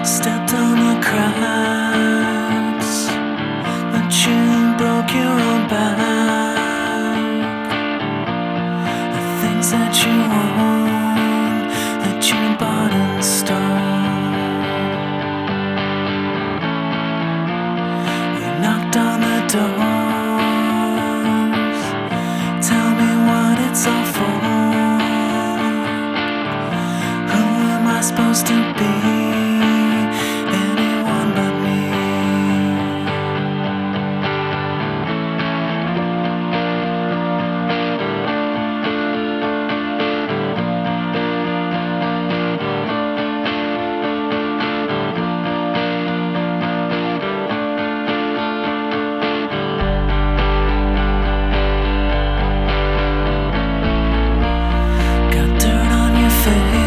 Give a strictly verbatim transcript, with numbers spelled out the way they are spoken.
Stepped on the cracks, but you broke your own back. The things that you own, that you bought and stole. We knocked on the doors. Tell me what it's all for. Who am I supposed to be? Anyone but me. Got dirt on your face.